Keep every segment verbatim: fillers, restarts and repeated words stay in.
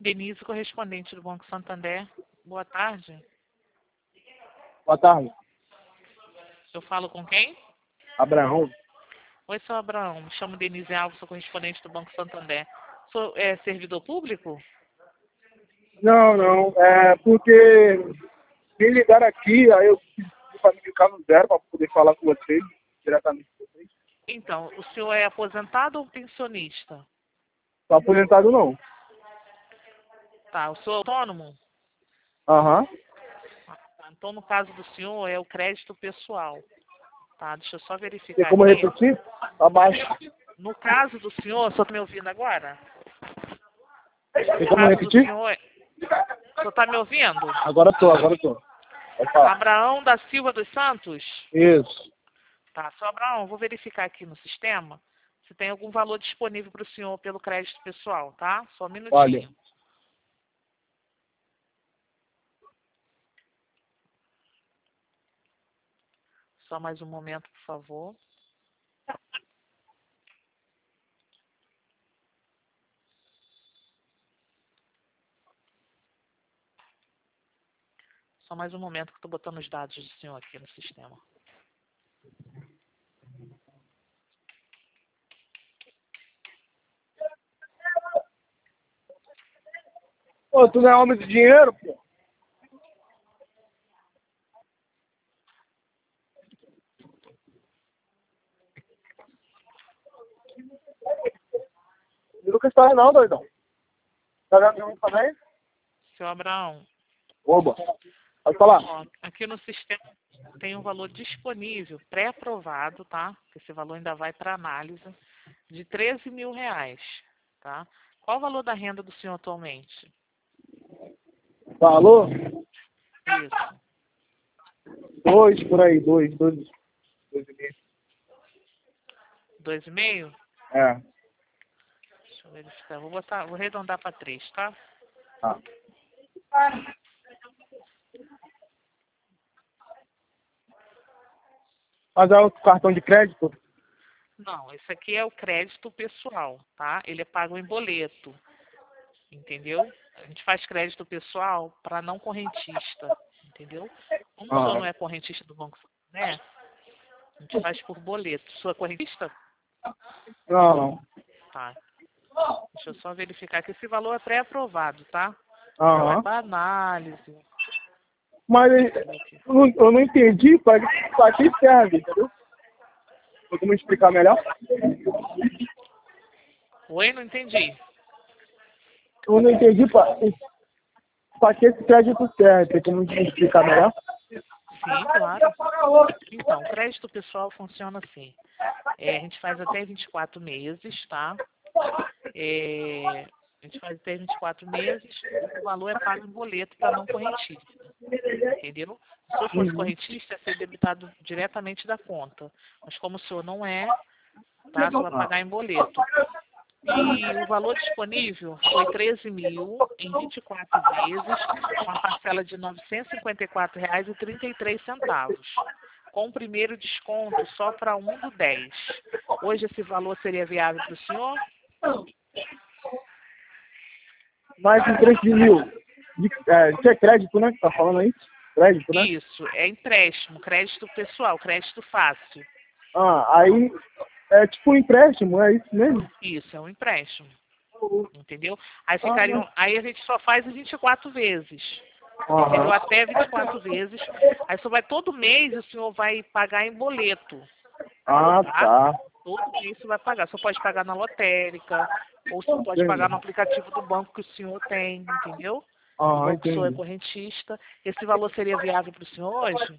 Denise, correspondente do Banco Santander. Boa tarde. Boa tarde. Eu falo com quem? Abraão. Oi, seu Abraão. Me chamo Denise Alves, sou correspondente do Banco Santander. Sou é, servidor público? Não, não. É porque me ligaram aqui, aí eu pedi para me ficar no zero para poder falar com vocês, diretamente com vocês. Então, o senhor é aposentado ou pensionista? Estou aposentado não. Tá, o senhor é autônomo? Aham. Ah, tá. Então, no caso do senhor, é o crédito pessoal. Tá, deixa eu só Tem verificar como aqui. repetir? Abaixo. No caso do senhor, o senhor está me ouvindo agora? Tem No como caso do repetir? senhor, é- o senhor está me ouvindo? Agora tô, agora tô. Pode falar. Abraão da Silva dos Santos? Isso. Tá, seu Abraão, vou verificar aqui no sistema se tem algum valor disponível para o senhor pelo crédito pessoal, tá? Só um minutinho. Olha. Só mais um momento, por favor. Só mais um momento que eu estou botando os dados do senhor aqui no sistema. Pô, tu não é homem de dinheiro, pô? E Lucas tá não, doidão. Tá vendo de mim também? Seu Abraão, Oba. Pode falar. ó, aqui no sistema tem um valor disponível, pré-aprovado, tá? Esse valor ainda vai para análise, de treze mil reais, tá? Qual o valor da renda do senhor atualmente? Falou? Isso. Dois por aí, dois, dois. Dois e meio. Dois e meio? É. Deixa eu verificar. Vou botar, vou arredondar para três, tá? Tá. Mas é o cartão de crédito? Não, esse aqui é o crédito pessoal, tá? Ele é pago em boleto, entendeu? A gente faz crédito pessoal para não correntista, entendeu? Como o senhor não Ah. é correntista do Banco Santander, a gente faz por boleto. Sua é correntista? Não, não. Tá. Deixa eu só verificar que esse valor é pré-aprovado, tá? Aham. Vai para análise. Mas eu não, eu não entendi para que serve, entendeu? Tem como explicar melhor? Oi, não entendi. Eu não entendi para que esse crédito serve. Tem como me explicar melhor? Sim, claro. Então, o crédito pessoal funciona assim. É, a gente faz até vinte e quatro meses, tá? É, a gente faz até vinte e quatro meses, o valor é pago em boleto para não correntista. Entendeu? Se o senhor fosse correntista, ia ser debitado diretamente da conta. Mas como o senhor não é, tá? Só vai pagar em boleto. E o valor disponível foi treze mil em vinte e quatro vezes, com a parcela de novecentos e cinquenta e quatro reais e trinta e três centavos. Com o primeiro desconto só para um do dez. Hoje esse valor seria viável para o senhor? Mais de três mil. De, é, isso é crédito, né? Que tá falando aí? Crédito, né? Isso, é empréstimo, crédito pessoal, crédito fácil. Ah, aí é tipo um empréstimo, é isso mesmo? Isso, é um empréstimo. Entendeu? Aí Ah, ficariam, aí a gente só faz em vinte e quatro vezes. Aham. Entendeu? Até vinte e quatro vezes. Aí só vai todo mês, o senhor vai pagar em boleto. Ah, Tá? tá. Todo mês você vai pagar. Só pode pagar na lotérica, ou você pode pagar no aplicativo do banco que o senhor tem, entendeu? Ah, Ou que o senhor é entendi. correntista. Esse valor seria viável para o senhor hoje?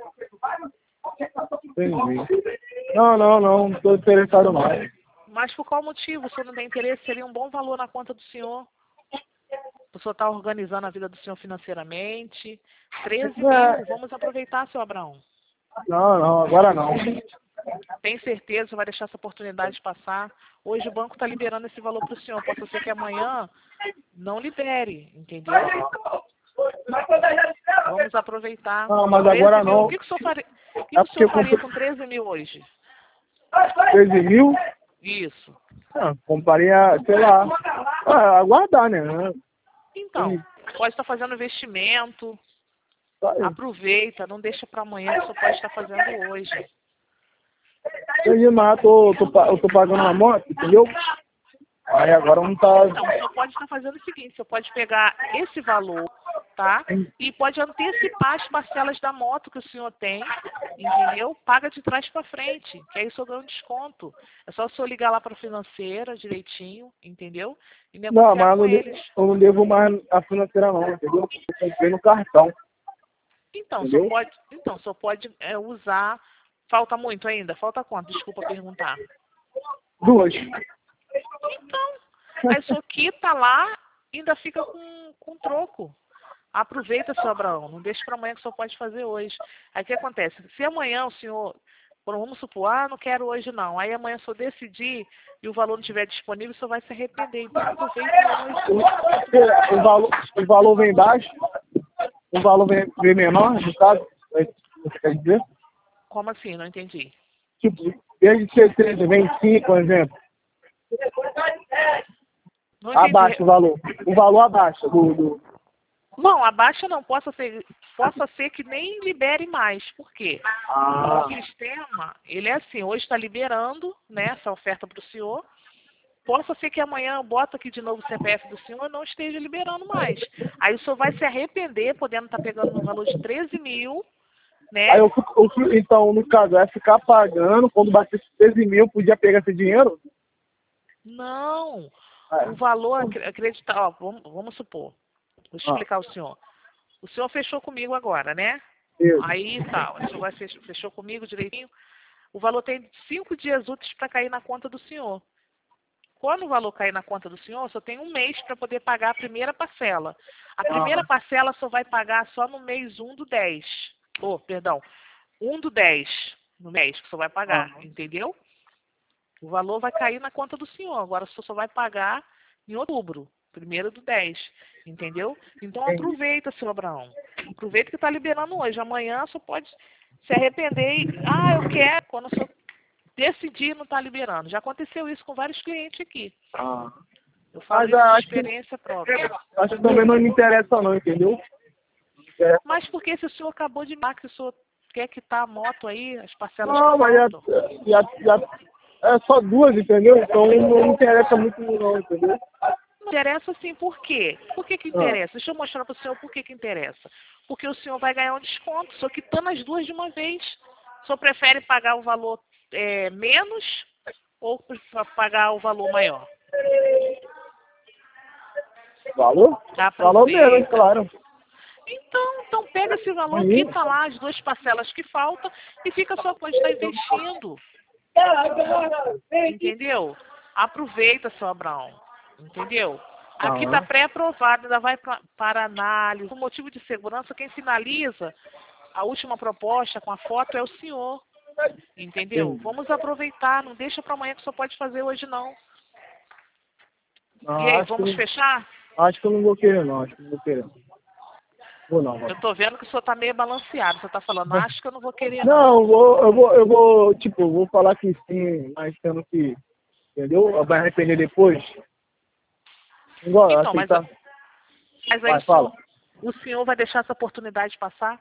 Entendi. Não, não, não. Não estou interessado mais. Mas por qual motivo? O senhor não tem interesse? Seria um bom valor na conta do senhor. O senhor está organizando a vida do senhor financeiramente. treze mil. Vamos aproveitar, seu Abraão. Não, não, agora não. Tem certeza, vai deixar essa oportunidade passar. Hoje o banco está liberando esse valor para o senhor. Pode ser que amanhã não libere, entendeu? Vamos aproveitar. Não, mas agora treze mil. não. O que, que o senhor faria, o que É que o porque senhor eu faria comprei com treze mil hoje? treze mil. Isso. Ah, compraria, sei lá. Ah, aguardar, né? Então, pode estar fazendo investimento, aproveita, não deixa para amanhã, que você pode estar fazendo hoje. Entendi, mas eu tô, tô, eu tô pagando uma moto, entendeu? Aí agora não tá... Então, você pode estar fazendo o seguinte, você pode pegar esse valor, tá? E pode antecipar as parcelas da moto que o senhor tem, entendeu? Paga de trás para frente, que aí o senhor ganha um desconto. É só o senhor ligar lá para a financeira direitinho, entendeu? E negociar Não, mas eu com não, devo, eles. eu não devo mais a financeira não, entendeu? Eu comprei no cartão. Então, entendeu? só pode, então, só pode é, usar... Falta muito ainda? Falta quanto? Desculpa perguntar. Duas. Então, aí o senhor quita lá e ainda fica com, com troco. Aproveita, seu Abraão. Não deixe para amanhã que o senhor pode fazer hoje. Aí o que acontece? Se amanhã o senhor, vamos supor, ah, não quero hoje não. Aí amanhã o senhor decidir e o valor não estiver disponível, o senhor vai se arrepender. Então aproveita hoje. O, o, valor, o valor vem baixo, o valor vem, vem menor, no caso, você quer dizer? Como assim? Não entendi. Tipo, desde ser treze, vem cinco, por exemplo. Não entendi. Abaixa o valor. O valor abaixa do... do... Não, abaixa não. Possa ser, possa ser que nem libere mais. Por quê? Ah. O sistema, ele é assim, hoje está liberando, né, essa oferta para o senhor. Possa ser que amanhã eu boto aqui de novo o C P F do senhor e não esteja liberando mais. Aí o senhor vai se arrepender, podendo estar pegando no valor de treze mil, né? Aí eu, eu, então, no caso, vai ficar pagando, quando bater treze mil, podia pegar esse dinheiro? Não. É. O valor acreditar, ó, vamos, vamos supor. Vou Ah. explicar ao senhor. O senhor fechou comigo agora, né? Isso. Aí tá, o senhor vai fechou, fechou comigo direitinho. O valor tem cinco dias úteis para cair na conta do senhor. Quando o valor cair na conta do senhor, só tem um mês para poder pagar a primeira parcela. A primeira Ah. parcela só vai pagar só no mês um do dez. Oh, perdão. um do dez no mês que o senhor vai pagar, Ah. entendeu? O valor vai cair na conta do senhor. Agora o senhor só vai pagar em outubro, primeiro do dez, entendeu? Então aproveita, seu Abraão. Aproveita que está liberando hoje. Amanhã só pode se arrepender e, ah, eu quero, quando o senhor decidir não está liberando. Já aconteceu isso com vários clientes aqui. Ah. Eu falo Mas isso de acho experiência própria. que, acho que também não me interessa não, entendeu? É. Mas porque se o senhor acabou de marcar, se o senhor quer quitar a moto aí, as parcelas Não, que mas já, faltam. já, já, é só duas, entendeu? Então não me interessa muito não, entendeu? Não interessa sim, por quê? Por que que interessa? Deixa eu mostrar para o senhor por que que interessa. Porque o senhor vai ganhar um desconto, só quitando as duas de uma vez. O senhor prefere pagar o valor é, menos ou pagar o valor maior? Valor? Aproveita. Valor menos, claro. Então, então pega esse valor, quita lá as duas parcelas que faltam e fica só pode estar investindo. Entendeu? Aproveita, seu Abraão. Entendeu? Aqui está pré-aprovado, ainda vai pra, para análise. Por motivo de segurança, quem finaliza a última proposta com a foto é o senhor. Entendeu? Vamos aproveitar, não deixa para amanhã que só pode fazer hoje não. Ah, E aí, acho vamos que, fechar? acho que eu não vou querer não, acho que não vou querer. Vou não, vou. Eu tô vendo que o senhor tá meio balanceado. Você tá falando, acho que eu não vou querer Não, não. eu vou, eu vou, eu vou, tipo, eu vou falar que sim, mas tendo que, entendeu? Vai arrepender depois. Igual, Então, mas, aceitar. mas aí Vai, o senhor, fala. o senhor vai deixar essa oportunidade passar?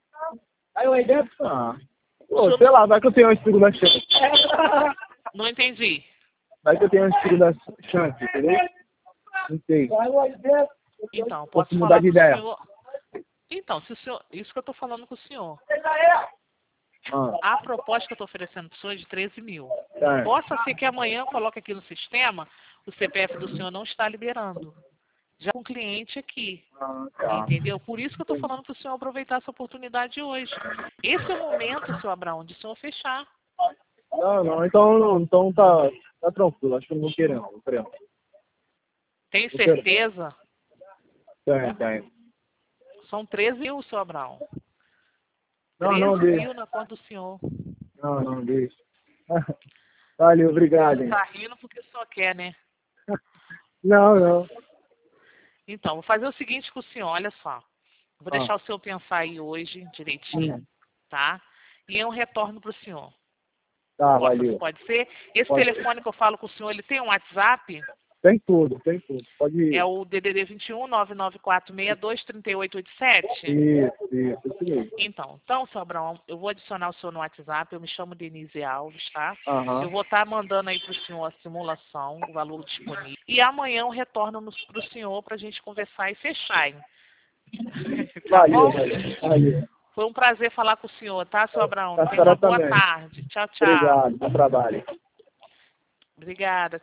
Ah, pô, senhor sei não- lá, vai que eu tenho uma segunda chance. Não entendi. Vai que eu tenho uma segunda chance, entendeu? Não sei. Então, Posso posso mudar falar de com o ideia. senhor. Então, se o senhor, isso que eu estou falando com o senhor. Ah, A proposta que eu estou oferecendo para o senhor é de treze mil. tá. Possa ser que amanhã eu coloque aqui no sistema, o C P F do senhor não está liberando. Já com um cliente aqui. Ah, tá. Entendeu? Por isso que eu estou falando para o senhor aproveitar essa oportunidade hoje. Esse é o momento, seu Abraão, de o senhor fechar. Não, não, então, não, então tá, tá tranquilo, acho que eu não vou querer não, vou querer não. Tem Vou querer. certeza? Tem, tem. São treze mil, seu Abraão. Não, não, treze deixa. mil na conta do senhor. Não, não, deixa. Valeu, obrigado, hein. Tá rindo porque só quer, né? Não, não. Então, vou fazer o seguinte com o senhor, olha só. Vou Ah. deixar o senhor pensar aí hoje direitinho, Hum. tá? E eu retorno para o senhor. Tá, Pode, valeu. pode ser? Esse Pode. telefone que eu falo com o senhor, ele tem um WhatsApp? Tem tudo, tem tudo. Pode ir. É o D D D vinte e um, nove nove quatro seis dois, três oito oito sete? Isso, isso, isso mesmo. Então, então, seu Abraão, eu vou adicionar o senhor no WhatsApp, eu me chamo Denise Alves, tá? Aham. Eu vou estar mandando aí para o senhor a simulação, o valor disponível. E amanhã eu retorno para o senhor para a gente conversar e fechar, hein? Tá Valeu, bom? valeu, valeu. Foi um prazer falar com o senhor, tá, seu Abraão? A Tenha uma senhora boa também. tarde. Tchau, tchau. Obrigado, bom trabalho. Obrigada.